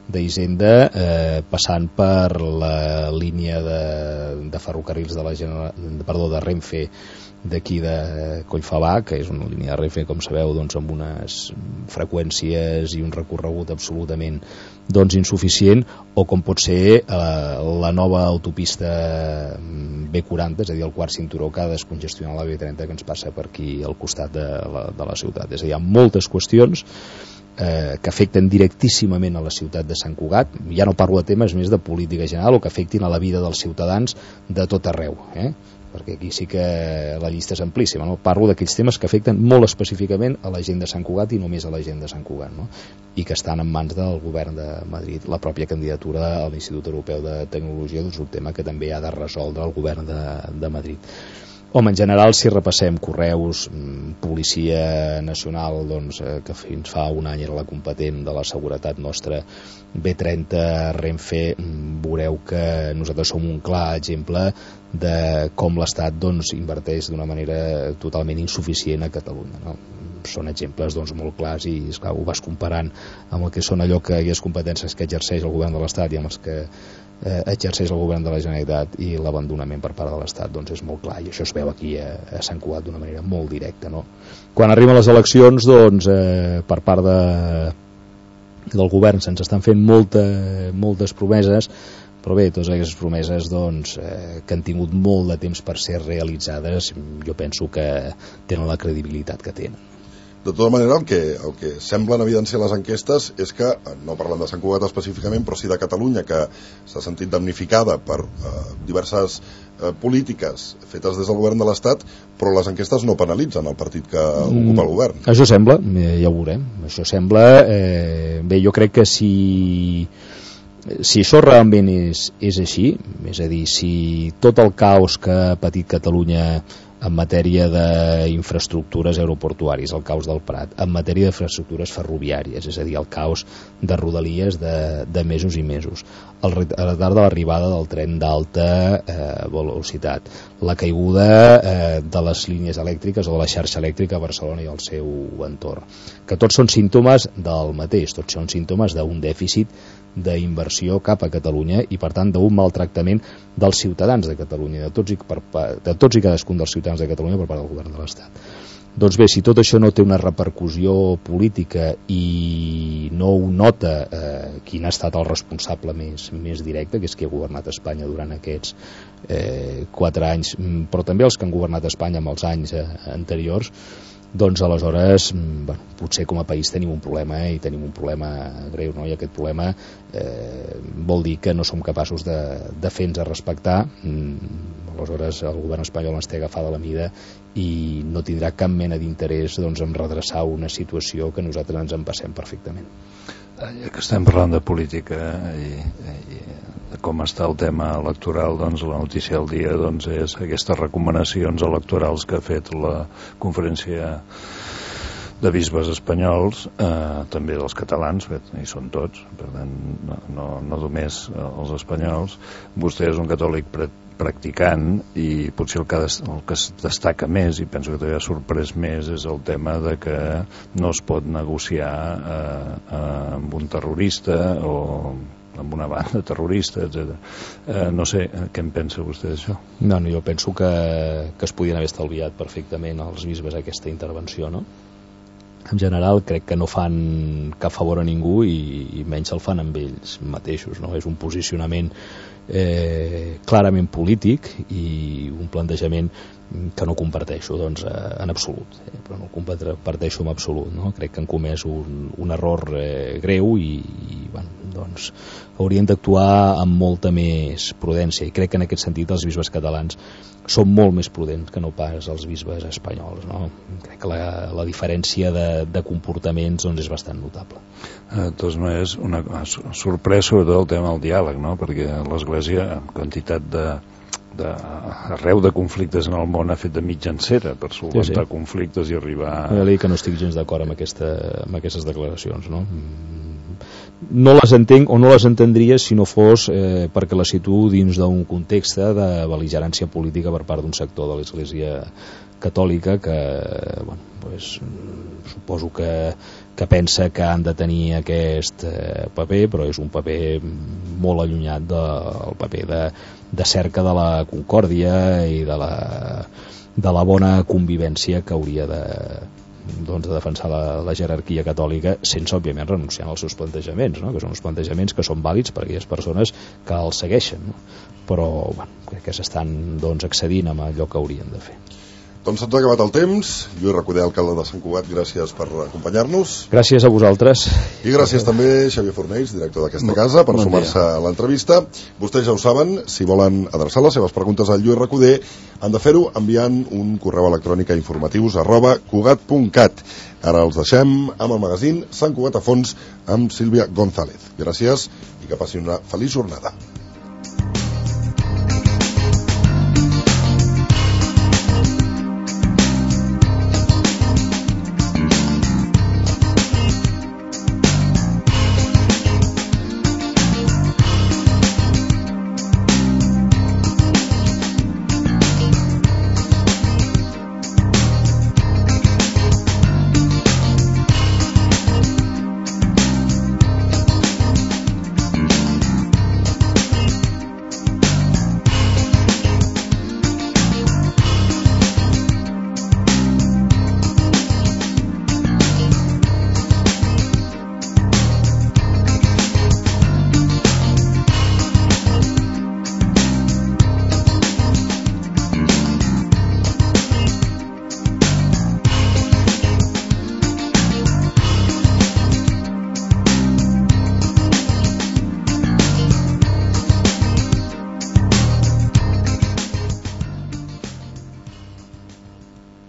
d'Hisenda, passant per la línia de ferrocarrils de Renfe d'aquí de Collfabà, que és una línia de Renfe, com sabeu, doncs, amb unes freqüències i un recorregut absolutament insuficient, o com pot ser la nova autopista B40, és a dir, el quart cinturó que ha de descongestionar la B30 que ens passa per aquí al costat de la ciutat. És a dir, hi ha moltes qüestions que afecten directíssimament a la ciutat de Sant Cugat. Ja no parlo de temes més de política general o que afectin a la vida dels ciutadans de tot arreu, perquè aquí sí que la llista és amplíssima, no? Parlo d'aquells temes que afecten molt específicament a la gent de Sant Cugat i només a la gent de Sant Cugat, no? I que estan en mans del govern de Madrid. La pròpia candidatura a l'Institut Europeu de Tecnologia és un tema que també ha de resoldre el govern de Madrid. Home, en general, si repassem correus, Policia Nacional, que fins fa un any era la competent de la seguretat nostra, B30, Renfe, veureu que nosaltres som un clar exemple de com l'Estat inverteix d'una manera totalment insuficient a Catalunya, no? Són exemples molt clars i esclar, ho vas comparant amb el que són allò que hi ha competències que exerceix el govern de l'Estat i amb els que exerceix el govern de la Generalitat, i l'abandonament per part de l'Estat és molt clar, i això es veu aquí a Sant Cugat d'una manera molt directa, no? Quan arriben les eleccions, per part del govern se'ns estan fent moltes promeses, però bé, totes aquestes promeses que han tingut molt de temps per ser realitzades, jo penso que tenen la credibilitat que tenen. De tota manera, el que semblen evidenciar les enquestes és que, no parlant de Sant Cugat específicament, però sí de Catalunya, que s'ha sentit damnificada per diverses polítiques fetes des del govern de l'Estat, però les enquestes no penalitzen el partit que ocupa el govern. Això sembla, ja ho veurem. Això sembla... Bé, jo crec que si això realment és així, és a dir, si tot el caos que ha patit Catalunya en matèria d'infraestructures aeroportuàries, el caos del Prat, en matèria d'infraestructures ferroviàries, és a dir, el caos de rodalies de mesos i mesos, el retard de l'arribada del tren d'alta velocitat, la caiguda de les línies elèctriques o de la xarxa elèctrica a Barcelona i al seu entorn, que tots són símptomes del mateix, tots són símptomes d'un dèficit d'inversió cap a Catalunya i per tant d'un maltractament dels ciutadans de Catalunya, de tots i cadascun dels ciutadans de Catalunya per part del govern de l'Estat. Doncs bé, si tot això no té una repercussió política i no ho nota qui n'ha estat el responsable més directe, que és qui ha governat Espanya durant aquests 4 anys, però també els que han governat Espanya en els anys anteriors, doncs aleshores potser com a país tenim un problema i tenim un problema greu, no? I aquest problema vol dir que no som capaços de fer-nos respectar. Aleshores el govern espanyol ens té agafada la mida i no tindrà cap mena d'interès en redreçar una situació que nosaltres ens en passem perfectament. Ja que estem parlant de política i de com està el tema electoral, la notícia del dia és aquestes recomanacions electorals que ha fet la conferència de bisbes espanyols, també dels catalans, hi són tots, per tant no només els espanyols. Vostè és un catòlic practicant i potser el que es destaca més, i penso que també ha sorprès més, és el tema de que no es pot negociar amb un terrorista o amb una banda terrorista, etc. No sé, què en pensa vostè d'això? No, jo penso que es podien haver estalviat perfectament els bisbes aquesta intervenció, no? En general crec que no fan cap favor a ningú i menys el fan amb ells mateixos, no? És un posicionament clarament polític i un plantejament que no comparteixo en absolut, però no comparteixo en absolut, no? Crec que han comès un error greu i haurien d'actuar amb molta més prudència, i crec que en aquest sentit els bisbes catalans són molt més prudents que no pas els bisbes espanyols, no? Crec que la diferència de comportaments és bastant notable. De totes maneres, sorprès sobretot el tema del diàleg, no? Perquè l'Església, amb quantitat arreu de conflictes en el món, ha fet de mitjancera per solventar conflictes i arribar... Ja dic que no estic gens d'acord amb aquestes declaracions, no? No les entenc o no les entendria si no fos perquè les situo dins d'un context de bel·ligerància política per part d'un sector de l'Església catòlica que suposo que que pensa que han de tenir aquest paper, però és un paper molt allunyat del paper de cerca de la concòrdia i de la bona convivència que hauria de defensar la jerarquia catòlica, sense òbviament renunciar als seus plantejaments, no? Que són uns plantejaments que són vàlids per a aquelles persones que els segueixen, no? Però crec que s'estan excedint amb allò que haurien de fer. Doncs se'ns ha acabat el temps. Lluís Recoder, alcalde de Sant Cugat, gràcies per acompanyar-nos. Gràcies a vosaltres. I gràcies també Xavier Fornells, director d'aquesta casa, per sumar-se a l'entrevista. Vostès ja ho saben, si volen adreçar les seves preguntes al Lluís Recoder, han de fer-ho enviant un correu electrònic a informatius@cugat.cat. Ara els deixem amb el magazín Sant Cugat a fons amb Sílvia González. Gràcies i que passin una feliç jornada.